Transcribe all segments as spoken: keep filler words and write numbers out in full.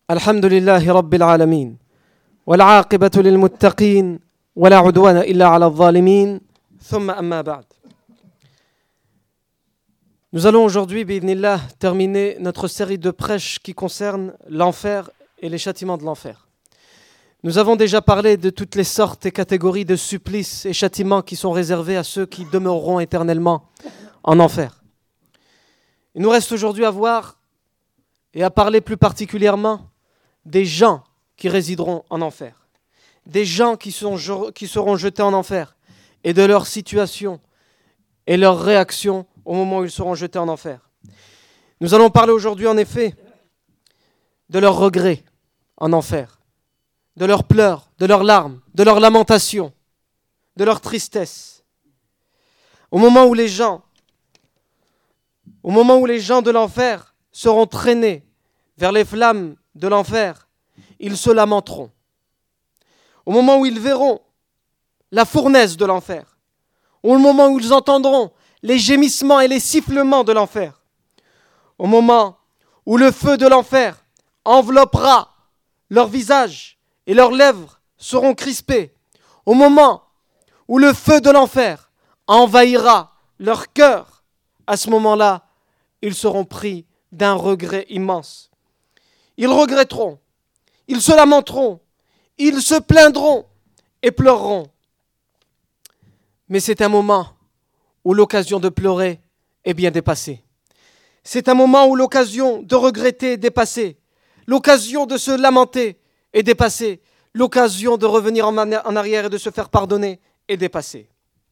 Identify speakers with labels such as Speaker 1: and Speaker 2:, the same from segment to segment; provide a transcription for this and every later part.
Speaker 1: الحمد لله رب العالمين والعاقبة للمتقين ولا عدوان إلا على الظالمين ثم أما بعد. Nous allons aujourd'hui, bi'idhnillah, terminer notre série de prêches qui concerne l'enfer et les châtiments de l'enfer. Nous avons déjà parlé de toutes les sortes et catégories de supplices et châtiments qui sont réservés à ceux qui demeureront éternellement en enfer. Il nous reste aujourd'hui à voir et à parler plus particulièrement des gens qui résideront en enfer, des gens qui, sont, qui seront jetés en enfer et de leur situation et leur réaction au moment où ils seront jetés en enfer. Nous allons parler aujourd'hui en effet de leurs regrets en enfer, de leurs pleurs, de leurs larmes, de leurs lamentations, de leur tristesse. Au moment où les gens, au moment où les gens de l'enfer seront traînés vers les flammes de l'enfer, ils se lamenteront. Au moment où ils verront la fournaise de l'enfer, au moment où ils entendront les gémissements et les sifflements de l'enfer, au moment où le feu de l'enfer enveloppera leur visage et leurs lèvres seront crispées, au moment où le feu de l'enfer envahira leur cœur, à ce moment-là, ils seront pris d'un regret immense. Ils regretteront, ils se lamenteront, ils se plaindront et pleureront. Mais c'est un moment où l'occasion de pleurer est bien dépassée. C'est un moment où l'occasion de regretter est dépassée. L'occasion de se lamenter est dépassée. L'occasion de revenir en arrière et de se faire pardonner est dépassée.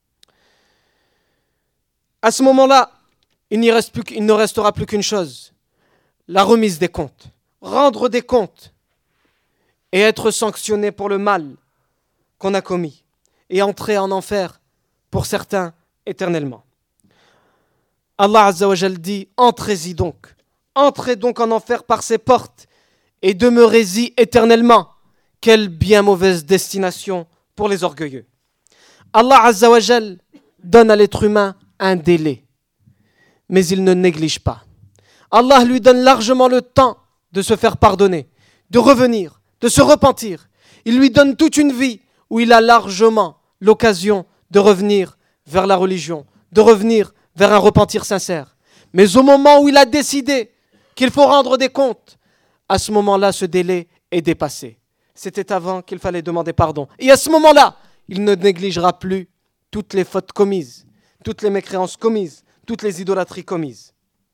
Speaker 1: À ce moment-là, il, n'y reste plus, il ne restera plus qu'une chose, la remise des comptes. Rendre des comptes et être sanctionné pour le mal qu'on a commis et entrer en enfer pour certains éternellement. Allah Azza wa Jal dit: entrez-y donc, entrez donc en enfer par ses portes et demeurez-y éternellement. Quelle bien mauvaise destination pour les orgueilleux. Allah Azza wa Jal donne à l'être humain un délai, mais il ne néglige pas. Allah lui donne largement le temps de se faire pardonner, de revenir, de se repentir. Il lui donne toute une vie où il a largement l'occasion de revenir vers la religion, de revenir vers un repentir sincère. Mais au moment où il a décidé qu'il faut rendre des comptes, à ce moment-là, ce délai est dépassé. C'était avant qu'il fallait demander pardon. Et à ce moment-là, il ne négligera plus toutes les fautes commises, toutes les mécréances commises, toutes les idolâtries commises.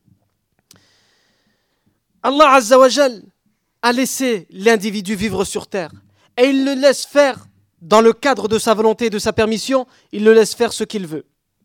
Speaker 1: Allah Azza wa Jal a laissé l'individu vivre sur terre et il le laisse faire dans le cadre de sa volonté et de sa permission, il le laisse faire ce qu'il veut.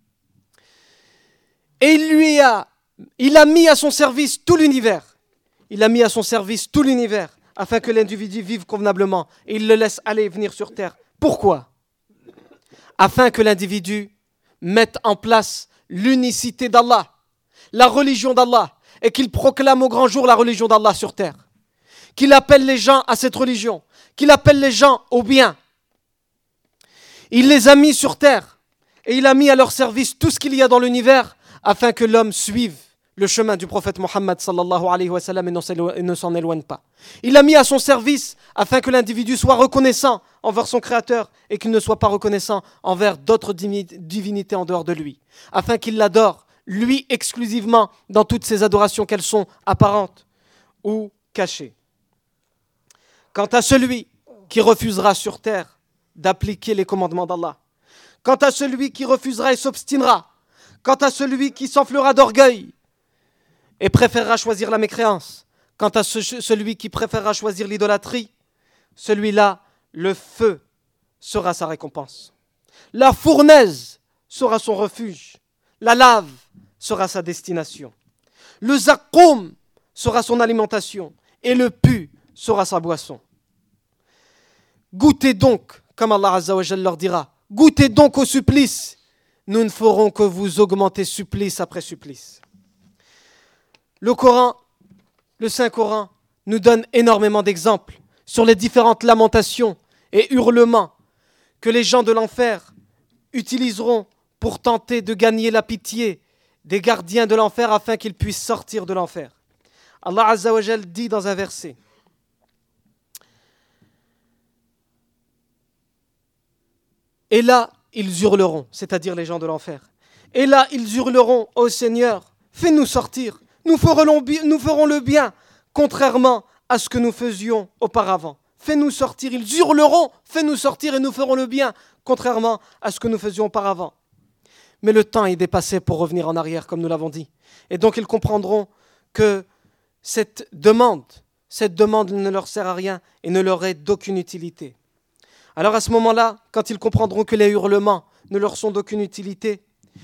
Speaker 1: Et il lui a, il a mis à son service tout l'univers. Il a mis à son service tout l'univers afin que l'individu vive convenablement et il le laisse aller et venir sur terre. Pourquoi ? Afin que l'individu mette en place l'unicité d'Allah, la religion d'Allah, et qu'il proclame au grand jour la religion d'Allah sur terre. Qu'il appelle les gens à cette religion, qu'il appelle les gens au bien. Il les a mis sur terre et il a mis à leur service tout ce qu'il y a dans l'univers afin que l'homme suive le chemin du prophète Mohammed sallallahu alayhi wa sallam et ne s'en éloigne pas. Il a mis à son service afin que l'individu soit reconnaissant envers son créateur et qu'il ne soit pas reconnaissant envers d'autres divinités en dehors de lui. Afin qu'il l'adore lui exclusivement dans toutes ses adorations, qu'elles sont apparentes ou cachées. Quant à celui qui refusera sur terre d'appliquer les commandements d'Allah, quant à celui qui refusera et s'obstinera, quant à celui qui s'enflera d'orgueil et préférera choisir la mécréance, quant à ce, celui qui préférera choisir l'idolâtrie, celui-là, le feu sera sa récompense. La fournaise sera son refuge. La lave sera sa destination. Le zaqqoum sera son alimentation et le pu sera sa boisson. Goûtez donc, comme Allah Azza wa Jal leur dira, goûtez donc au supplice. Nous ne ferons que vous augmenter supplice après supplice. Le Coran, le Saint-Coran, nous donne énormément d'exemples sur les différentes lamentations et hurlements que les gens de l'enfer utiliseront pour tenter de gagner la pitié des gardiens de l'enfer afin qu'ils puissent sortir de l'enfer. Allah Azza wa Jal dit dans un verset: Et là, ils hurleront, c'est-à-dire les gens de l'enfer. Et là, ils hurleront, ô Seigneur, fais-nous sortir, nous ferons, nous ferons le bien, contrairement à ce que nous faisions auparavant. Fais-nous sortir, ils hurleront, fais-nous sortir et nous ferons le bien, contrairement à ce que nous faisions auparavant. Mais le temps est dépassé pour revenir en arrière, comme nous l'avons dit. Et donc ils comprendront que cette demande, cette demande ne leur sert à rien et ne leur est d'aucune utilité. Alors à ce moment-là, quand ils comprendront que les hurlements ne leur sont d'aucune utilité,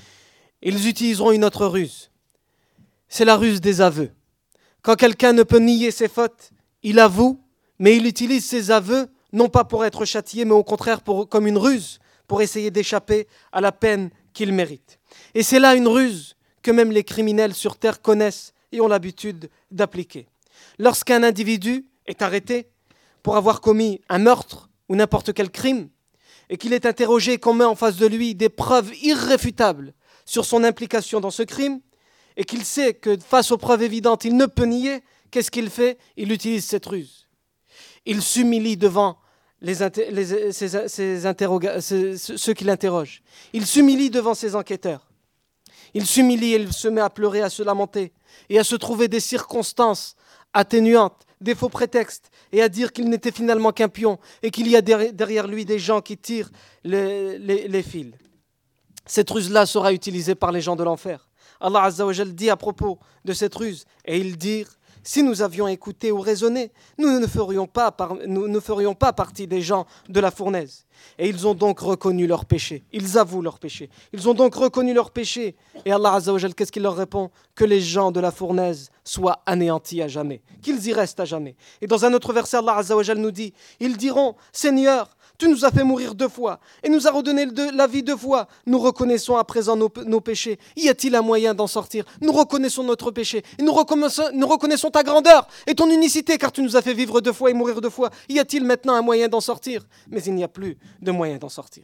Speaker 1: ils utiliseront une autre ruse. C'est la ruse des aveux. Quand quelqu'un ne peut nier ses fautes, il avoue, mais il utilise ses aveux non pas pour être châtié, mais au contraire pour, comme une ruse, pour essayer d'échapper à la peine qu'il mérite. Et c'est là une ruse que même les criminels sur terre connaissent et ont l'habitude d'appliquer. Lorsqu'un individu est arrêté pour avoir commis un meurtre ou n'importe quel crime, et qu'il est interrogé et qu'on met en face de lui des preuves irréfutables sur son implication dans ce crime, et qu'il sait que face aux preuves évidentes, il ne peut nier, qu'est-ce qu'il fait? Il utilise cette ruse. Il s'humilie devant les, les, ses, ses interroga- ses, ceux qui l'interrogent. Il s'humilie devant ses enquêteurs. Il s'humilie et il se met à pleurer, à se lamenter, et à se trouver des circonstances atténuantes, des faux prétextes, et à dire qu'il n'était finalement qu'un pion, et qu'il y a derrière lui des gens qui tirent les, les, les fils. Cette ruse-là sera utilisée par les gens de l'enfer. Allah Azza wa Jal dit à propos de cette ruse, et ils dirent, si nous avions écouté ou raisonné, nous ne ferions pas, par, nous ne ferions pas partie des gens de la fournaise. Et ils ont donc reconnu leur péché. Ils avouent leur péché. Ils ont donc reconnu leur péché. Et Allah Azza wa Jal, qu'est-ce qu'il leur répond? Que les gens de la fournaise soient anéantis à jamais, qu'ils y restent à jamais. Et dans un autre verset, Allah Azza wa Jal nous dit, ils diront, Seigneur, tu nous as fait mourir deux fois et nous as redonné la vie deux fois. Nous reconnaissons à présent nos, nos péchés. Y a-t-il un moyen d'en sortir? Nous reconnaissons notre péché et nous reconnaissons, nous reconnaissons ta grandeur et ton unicité car tu nous as fait vivre deux fois et mourir deux fois. Y a-t-il maintenant un moyen d'en sortir? Mais il n'y a plus de moyen d'en sortir.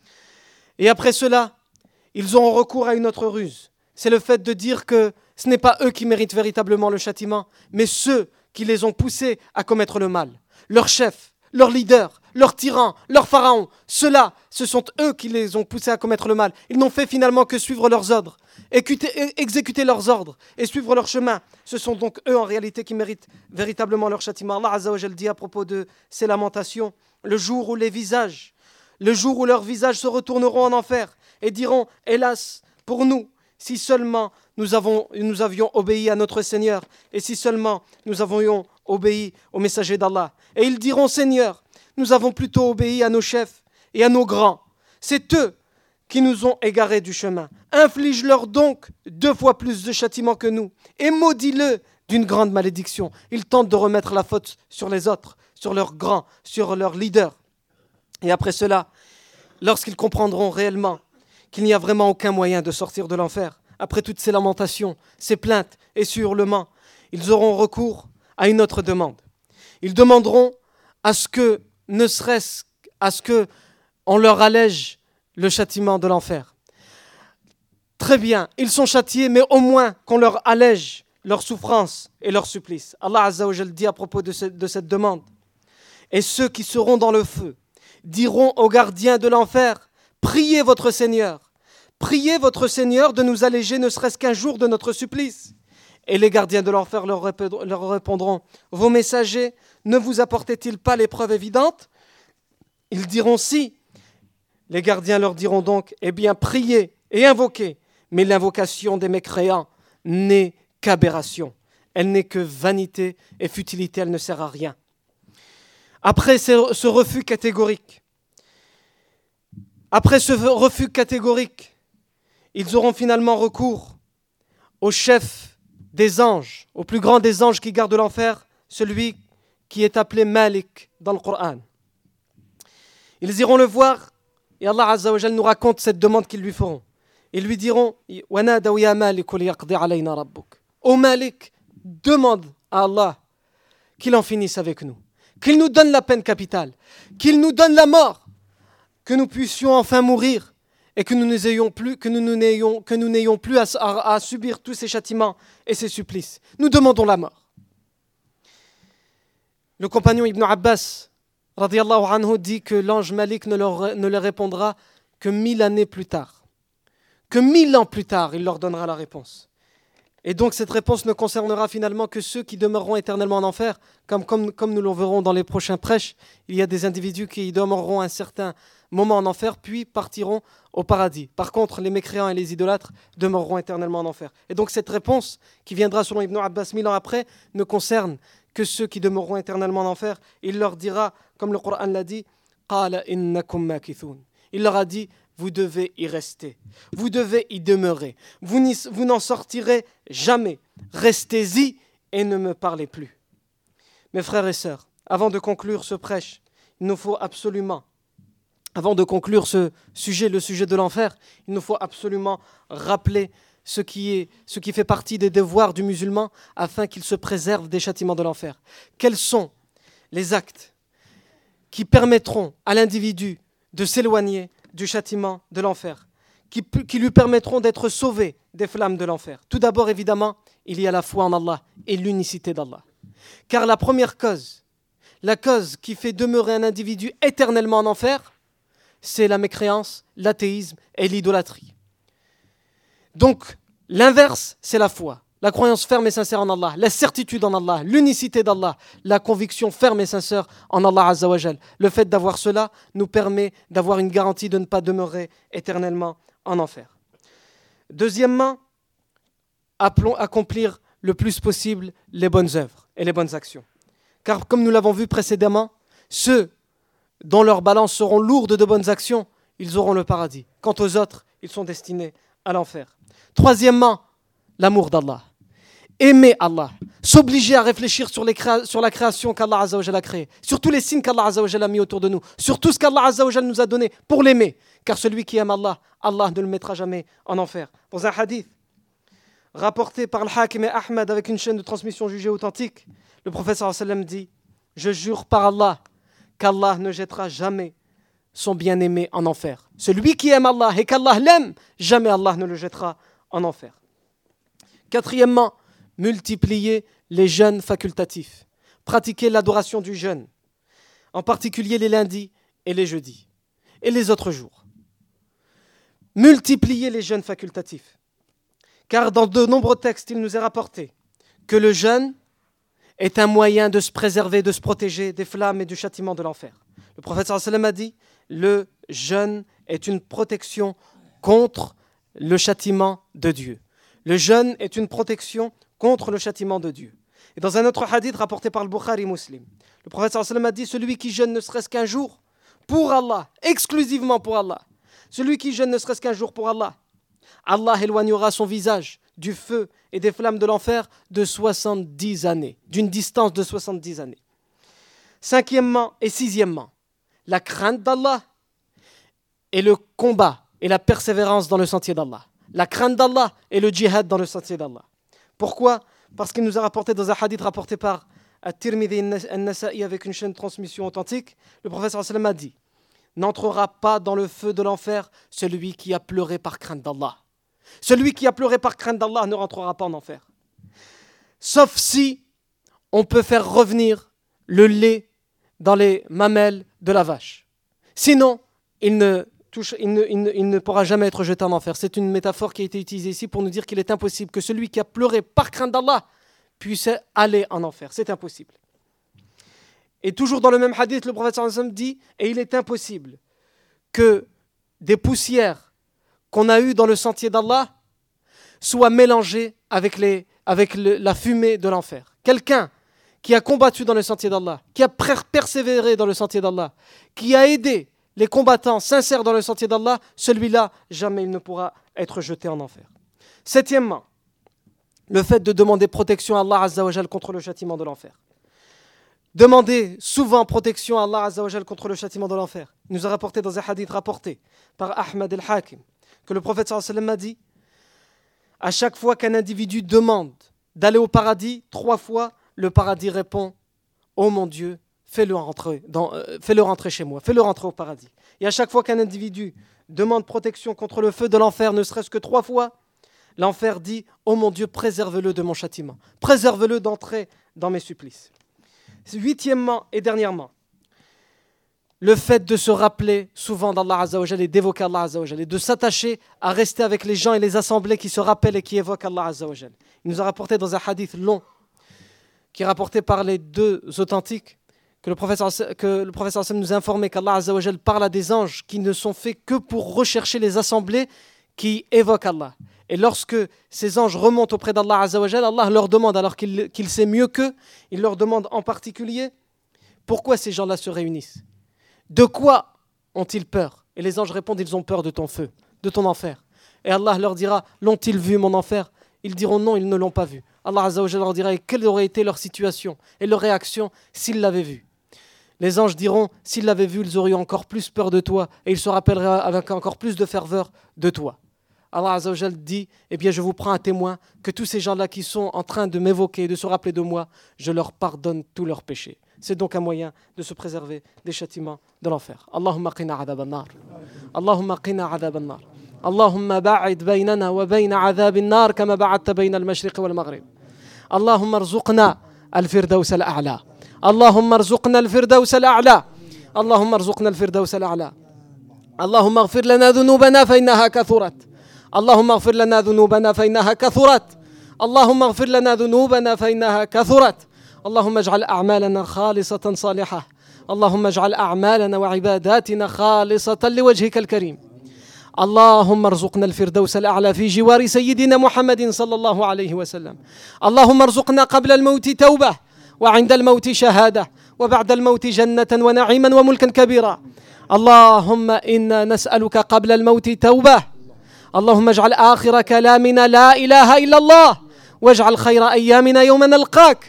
Speaker 1: Et après cela, ils auront recours à une autre ruse. C'est le fait de dire que ce n'est pas eux qui méritent véritablement le châtiment, mais ceux qui les ont poussés à commettre le mal. Leur chef, leur leader, leur tyran, leur pharaon, ceux-là, ce sont eux qui les ont poussés à commettre le mal. Ils n'ont fait finalement que suivre leurs ordres, écuter, exécuter leurs ordres et suivre leur chemin. Ce sont donc eux en réalité qui méritent véritablement leur châtiment. Allah Azza wa Jal dit à propos de ces lamentations, le jour où les visages, le jour où leurs visages se retourneront en enfer et diront, hélas, pour nous, si seulement nous, avons, nous avions obéi à notre Seigneur et si seulement nous avions obéi au messager d'Allah. Et ils diront, Seigneur, nous avons plutôt obéi à nos chefs et à nos grands. C'est eux qui nous ont égarés du chemin. Inflige-leur donc deux fois plus de châtiment que nous et maudis-le d'une grande malédiction. Ils tentent de remettre la faute sur les autres, sur leurs grands, sur leurs leaders. Et après cela, lorsqu'ils comprendront réellement qu'il n'y a vraiment aucun moyen de sortir de l'enfer, après toutes ces lamentations, ces plaintes et ces hurlements, ils auront recours à une autre demande. Ils demanderont à ce que, ne serait-ce à ce que on leur allège le châtiment de l'enfer. Très bien, ils sont châtiés, mais au moins qu'on leur allège leur souffrance et leur supplice. Allah Azza wa Jal dit à propos de, ce, de cette demande, et ceux qui seront dans le feu diront aux gardiens de l'enfer, priez votre Seigneur, priez votre Seigneur de nous alléger ne serait-ce qu'un jour de notre supplice. Et les gardiens de l'enfer leur répondront, vos messagers ne vous apportaient-ils pas les preuves évidentes? Ils diront si. Les gardiens leur diront donc, eh bien priez et invoquez. Mais l'invocation des mécréants n'est qu'aberration. Elle n'est que vanité et futilité, elle ne sert à rien. Après ce refus catégorique, après ce refus catégorique, ils auront finalement recours au chef des anges, au plus grand des anges qui garde l'enfer, celui qui est appelé Malik dans le Coran. Ils iront le voir et Allah Azza wa Jal nous raconte cette demande qu'ils lui feront. Ils lui diront وَنَادَوْا يَا مَالِكُ لِيَقْضِي عَلَيْنَا رَبُّكَ. Ô Malik, demande à Allah qu'il en finisse avec nous, qu'il nous donne la peine capitale, qu'il nous donne la mort, que nous puissions enfin mourir et que nous n'ayons plus, que nous n'ayons, que nous n'ayons plus à, à, à subir tous ces châtiments et ces supplices. Nous demandons la mort. Le compagnon Ibn Abbas radiyallahu anhu dit que l'ange Malik ne leur, ne leur répondra que mille années plus tard, que mille ans plus tard, il leur donnera la réponse. Et donc cette réponse ne concernera finalement que ceux qui demeureront éternellement en enfer, comme, comme, comme nous le verrons dans les prochains prêches. Il y a des individus qui demeureront un certain moment en enfer, puis partiront au paradis. Par contre, les mécréants et les idolâtres demeureront éternellement en enfer. Et donc cette réponse, qui viendra selon Ibn Abbas mille ans après, ne concerne que ceux qui demeureront éternellement en enfer. Il leur dira, comme le Coran l'a dit, « Qala innakum makithun » Il leur a dit, vous devez y rester, vous devez y demeurer, vous, n'y, vous n'en sortirez jamais, restez-y et ne me parlez plus. Mes frères et sœurs, avant de conclure ce prêche, il nous faut absolument, avant de conclure ce sujet, le sujet de l'enfer, il nous faut absolument rappeler ce qui, est, ce qui fait partie des devoirs du musulman afin qu'il se préserve des châtiments de l'enfer. Quels sont les actes qui permettront à l'individu de s'éloigner du châtiment de l'enfer, qui, qui lui permettront d'être sauvé des flammes de l'enfer. Tout d'abord, évidemment, il y a la foi en Allah et l'unicité d'Allah. Car la première cause, la cause qui fait demeurer un individu éternellement en enfer, c'est la mécréance, l'athéisme et l'idolâtrie. Donc, l'inverse, c'est la foi. La croyance ferme et sincère en Allah, la certitude en Allah, l'unicité d'Allah, la conviction ferme et sincère en Allah Azza wa Jal. Le fait d'avoir cela nous permet d'avoir une garantie de ne pas demeurer éternellement en enfer. Deuxièmement, appelons accomplir le plus possible les bonnes œuvres et les bonnes actions. Car comme nous l'avons vu précédemment, ceux dont leurs balances seront lourdes de bonnes actions, ils auront le paradis. Quant aux autres, ils sont destinés à l'enfer. Troisièmement, l'amour d'Allah. Aimer Allah. S'obliger à réfléchir sur, les créa- sur la création qu'Allah Azza wa Jalla a créée. Sur tous les signes qu'Allah Azza wa Jalla a mis autour de nous. Sur tout ce qu'Allah Azza wa Jalla nous a donné pour l'aimer. Car celui qui aime Allah, Allah ne le mettra jamais en enfer. Dans un hadith rapporté par Al-Hakim et Ahmad avec une chaîne de transmission jugée authentique, le prophète sallallahu alayhi wa sallam dit « Je jure par Allah qu'Allah ne jettera jamais son bien-aimé en enfer. Celui qui aime Allah et qu'Allah l'aime, jamais Allah ne le jettera en enfer. » Quatrièmement, multiplier les jeûnes facultatifs. Pratiquer l'adoration du jeûne, en particulier les lundis et les jeudis, et les autres jours. Multiplier les jeûnes facultatifs. Car dans de nombreux textes, il nous est rapporté que le jeûne est un moyen de se préserver, de se protéger des flammes et du châtiment de l'enfer. Le prophète sallallahu alayhi wa sallam a dit, le jeûne est une protection contre le châtiment de Dieu. Le jeûne est une protection contre le châtiment de Dieu. Et dans un autre hadith rapporté par le Bukhari Muslim, le prophète sallallahu alayhi wa sallam a dit, celui qui jeûne ne serait-ce qu'un jour pour Allah, exclusivement pour Allah, celui qui jeûne ne serait-ce qu'un jour pour Allah, Allah éloignera son visage du feu et des flammes de l'enfer de soixante-dix années, d'une distance de soixante-dix années. Cinquièmement et sixièmement, la crainte d'Allah et le combat et la persévérance dans le sentier d'Allah. La crainte d'Allah et le djihad dans le sentier d'Allah. Pourquoi ? Parce qu'il nous a rapporté dans un hadith rapporté par At-Tirmidhi An-Nasa'i avec une chaîne de transmission authentique, le prophète sallallahu alayhi wa sallam a dit, n'entrera pas dans le feu de l'enfer celui qui a pleuré par crainte d'Allah. Celui qui a pleuré par crainte d'Allah ne rentrera pas en enfer. Sauf si on peut faire revenir le lait dans les mamelles de la vache. Sinon, il ne, touche, il ne, il ne, il ne pourra jamais être jeté en enfer. C'est une métaphore qui a été utilisée ici pour nous dire qu'il est impossible que celui qui a pleuré par crainte d'Allah puisse aller en enfer. C'est impossible. Et toujours dans le même hadith, le prophète sallallahu alayhi wa sallam dit, et il est impossible que des poussières qu'on a eues dans le sentier d'Allah soient mélangées avec, les, avec le, la fumée de l'enfer. Quelqu'un qui a combattu dans le sentier d'Allah, qui a persévéré dans le sentier d'Allah, qui a aidé les combattants sincères dans le sentier d'Allah, celui-là, jamais il ne pourra être jeté en enfer. Septièmement, le fait de demander protection à Allah Azza wa Jal contre le châtiment de l'enfer. Demander souvent protection à Allah Azza wa Jal contre le châtiment de l'enfer. Il nous a rapporté dans un hadith rapporté par Ahmad al-Hakim que le prophète sallallahu alayhi wa sallam a dit, à chaque fois qu'un individu demande d'aller au paradis, trois fois, le paradis répond, oh mon Dieu, fais-le rentrer, dans, euh, fais-le rentrer chez moi, fais-le rentrer au paradis. Et à chaque fois qu'un individu demande protection contre le feu de l'enfer, ne serait-ce que trois fois, l'enfer dit, oh mon Dieu, préserve-le de mon châtiment, préserve-le d'entrer dans mes supplices. Huitièmement et dernièrement, le fait de se rappeler souvent d'Allah Azza wa Jal et d'évoquer Allah Azza wa Jal et de s'attacher à rester avec les gens et les assemblées qui se rappellent et qui évoquent Allah Azza wa Jal. Il nous a rapporté dans un hadith long qui est rapporté par les deux authentiques que le professeur que le professeur Hassan nous a informé qu'Allah Azza wa Jal parle à des anges qui ne sont faits que pour rechercher les assemblées qui évoquent Allah. Et lorsque ces anges remontent auprès d'Allah Azza wa Jal, Allah leur demande, alors qu'il, qu'il sait mieux qu'eux, il leur demande en particulier pourquoi ces gens-là se réunissent. De quoi ont-ils peur? Et les anges répondent, ils ont peur de ton feu, de ton enfer. Et Allah leur dira, l'ont-ils vu mon enfer? Ils diront non, ils ne l'ont pas vu. Allah Azza wa Jal leur dira, et quelle aurait été leur situation et leur réaction s'ils l'avaient vu? Les anges diront, s'ils l'avaient vu, ils auraient eu encore plus peur de toi et ils se rappelleraient avec encore plus de ferveur de toi. Allah Azza wa Jal dit, eh bien je vous prends à témoin que tous ces gens-là qui sont en train de m'évoquer, de se rappeler de moi, je leur pardonne tous leurs péchés. C'est donc un moyen de se préserver des châtiments de l'enfer. Allahumma qina adhab an-nar. Allahumma qina adhab an-nar. Allahumma ba'id baynana wa bayna adhab an-nar kama ba'adta bayna al-mashriq wal-maghrib. Allahumma arzuqna al-firdaws al-a'la. Allahumma arzuqna al-firdaws al-a'la. Allahumma arzuqna al-firdaws al-a'la. Allahumma ighfir lana dhunubana fa innaha kathurat. اللهم اغفر لنا ذنوبنا فإنها كثرت اللهم اغفر لنا ذنوبنا فإنها كثرت اللهم اجعل أعمالنا خالصة صالحة اللهم اجعل أعمالنا وعباداتنا خالصة لوجهك الكريم اللهم ارزقنا الفردوس الأعلى في جوار سيدنا محمد صلى الله عليه وسلم اللهم ارزقنا قبل الموت توبة وعند الموت شهادة وبعد الموت جنة ونعيما وملكا كبيرا اللهم إنا نسألك قبل الموت توبة اللهم اجعل آخر كلامنا لا إله إلا الله واجعل خير أيامنا يوم نلقاك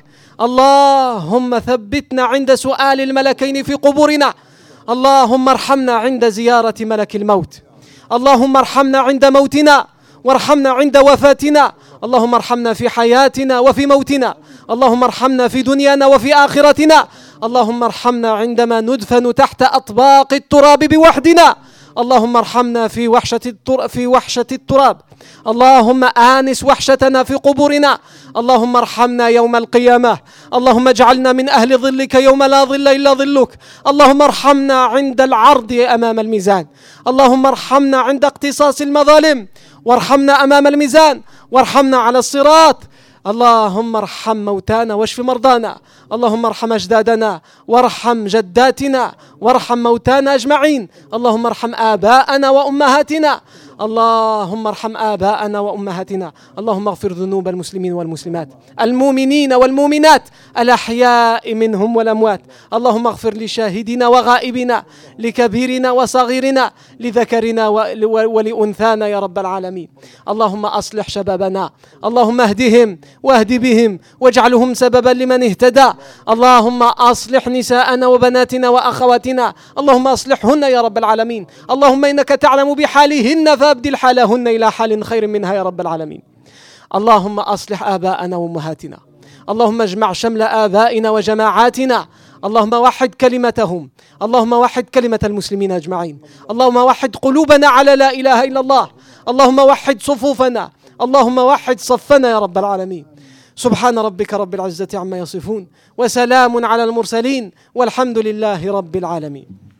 Speaker 1: اللهم ثبتنا عند سؤال الملكين في قبورنا اللهم ارحمنا عند زيارة ملك الموت اللهم ارحمنا عند موتنا وارحمنا عند وفاتنا اللهم ارحمنا في حياتنا وفي موتنا اللهم ارحمنا في دنيانا وفي آخرتنا اللهم ارحمنا عندما ندفن تحت أطباق التراب بوحدنا اللهم ارحمنا في وحشة التراب في وحشة التراب اللهم آنس وحشتنا في قبورنا اللهم ارحمنا يوم القيامة اللهم اجعلنا من أهل ظلك يوم لا ظل إلا ظلك اللهم ارحمنا عند العرض أمام الميزان اللهم ارحمنا عند اقتصاص المظالم وارحمنا أمام الميزان وارحمنا على الصراط اللهم ارحم موتانا واشف مرضانا اللهم ارحم أجدادنا وارحم جداتنا وارحم موتانا أجمعين اللهم ارحم آباءنا وأمهاتنا اللهم ارحم آباءنا وأمهاتنا اللهم اغفر ذنوب المسلمين والمسلمات المؤمنين والمؤمنات الأحياء منهم والأموات اللهم اغفر لشاهدنا وغائبنا لكبيرنا وصغيرنا لذكرنا ولأنثانا يا رب العالمين اللهم أصلح شبابنا اللهم اهدهم واهد بهم واجعلهم سببا لمن اهتدى اللهم أصلح نساءنا وبناتنا وأخواتنا اللهم أصلحهن يا رب العالمين اللهم إنك تعلم بحالهن فأبدل حالهن إلى حال خير منها يا رب العالمين اللهم أصلح آباءنا وأمهاتنا اللهم اجمع شمل آبائنا وجماعاتنا اللهم وحد كلمتهم اللهم وحد كلمة المسلمين أجمعين اللهم وحد قلوبنا على لا إله إلا الله اللهم وحد صفوفنا اللهم وحد صفنا يا رب العالمين سبحان ربك رب العزة عما يصفون وسلام على المرسلين والحمد لله رب العالمين.